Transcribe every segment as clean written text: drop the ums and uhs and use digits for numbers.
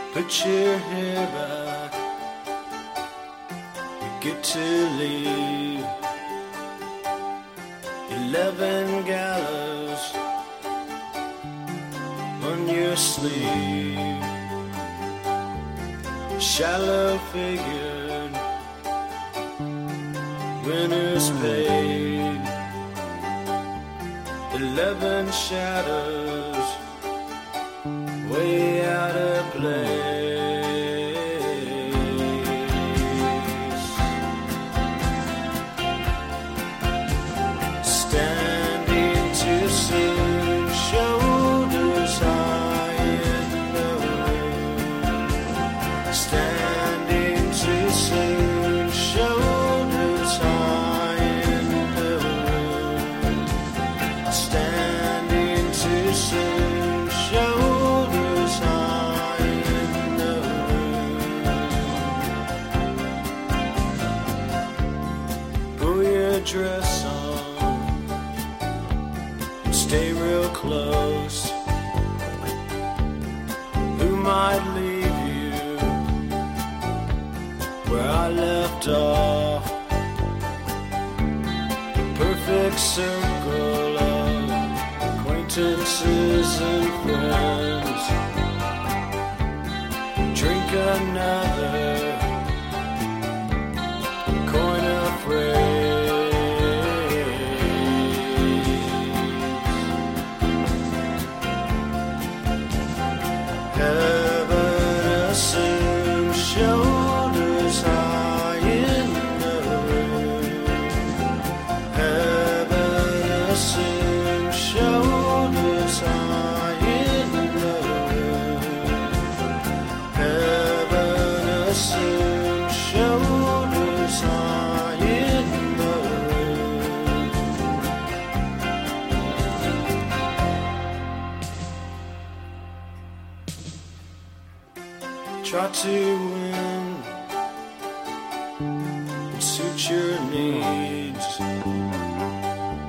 Put your hair back. You get to leave. 11 gallows on your sleeve. Shallow figured, winners paid. 11 shadows, way out of place. Standing too soon, shoulders high in the wind. Standing too soon, shoulders high in the wind. Standing too soon, shoulders high in the wind. Pull your dress on, stay real close. Who might leave you where I left off? The perfect circle of acquaintances and friends. Drink another coin of phrase. Heaven assumes shoulders high in the wind. Heaven assumes shoulders high in the wind. Heaven assumes shoulders high in the wind. Try to win and suit your needs.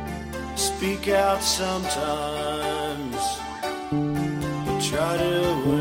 Speak out sometimes, but try to win.